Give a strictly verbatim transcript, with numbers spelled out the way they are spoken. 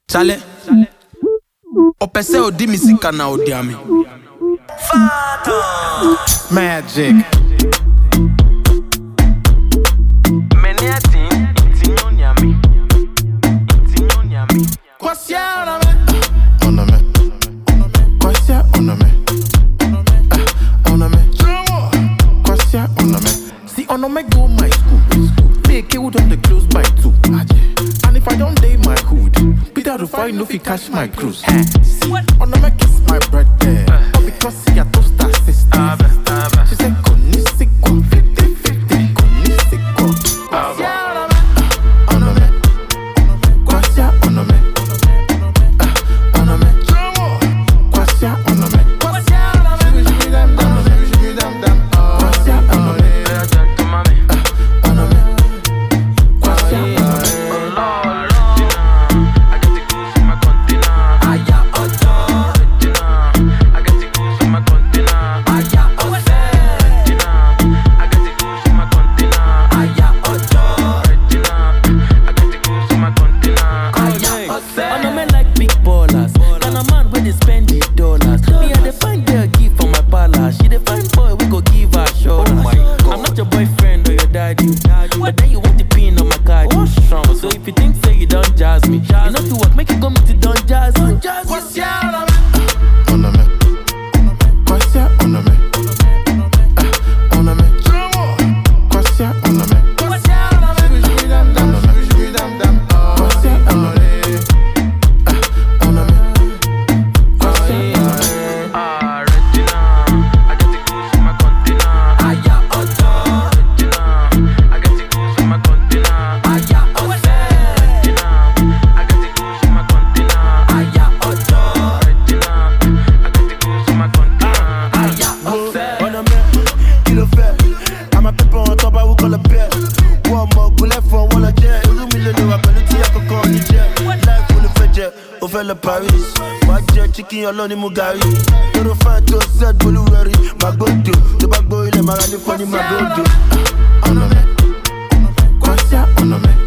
Chale, opese odi misika na odiami. Magic. Meniati, intinyo nyami, intinyo nyami. Kwasia oname, oname, kwasia oname, oname, kwasia oname. See oname go my school, make it on the close by two. And if I don't day my hood, Peter to find no fi catch my cruise. See oname kiss my brother, all because he a toaster sister. She said konisiko, fifty fifty, konisiko. But then you want the pin on my card. So if you think say you don't jazz me, you know to what make you come to don't jazz me. What's your oname? What's your oname? Oname. What's your oname? What's your oname? What's your oname? Ah, Regina, I get the goose from my continent. Aya Otto. I get the goose from my continent. Aya Otto. I get the goose from my continent. Aya Otto. I get the goose from my continent. Aya Otto. Oname, kilo fait. I'm a pepper on top, I will call a bear. One more bullet for one of jet. You million no ability, I can call the jet. Life full of fedget, au fait le Paris. My jet, chicken, alone in Mugari. You don't find to set, Buluari. My go-to, the bag boy, le marani, funny, my go-to. Oname. What's your oname?